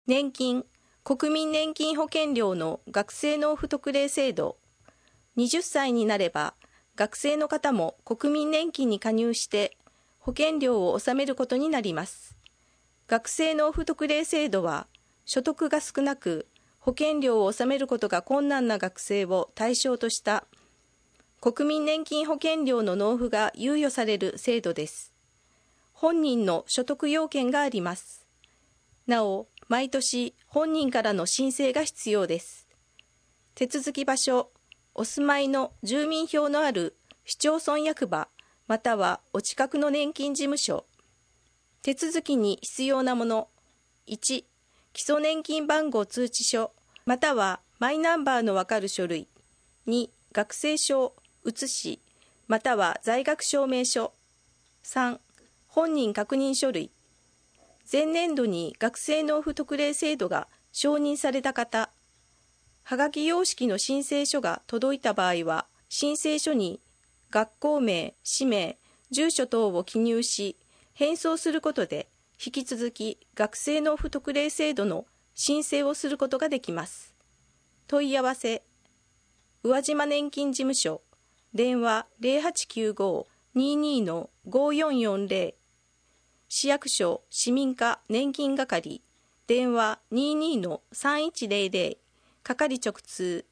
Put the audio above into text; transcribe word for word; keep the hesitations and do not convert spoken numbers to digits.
年金、国民年金保険料の学生納付特例制度。はたちになれば、学生の方も国民年金に加入して保険料を納めることになります。学生納付特例制度は、所得が少なく保険料を納めることが困難な学生を対象とした国民年金保険料の納付が猶予される制度です。本人の所得要件があります。なお、毎年本人からの申請が必要です。手続き場所、お住まいの住民票のある市町村役場またはお近くの年金事務所。手続きに必要なもの。いち、基礎年金番号通知書またはマイナンバーのわかる書類。に、学生証、写しまたは在学証明書。さん、本人確認書類。前年度に学生納付特例制度が承認された方。はがき様式の申請書が届いた場合は、申請書に学校名、氏名、住所等を記入し、返送することで、引き続き学生納付特例制度の申請をすることができます。問い合わせ、宇和島年金事務所、電話 ゼロはちきゅうご にーにー のごよんよんゼロ、市役所市民課年金係、電話 にーにー のさんいちゼロゼロ、係直通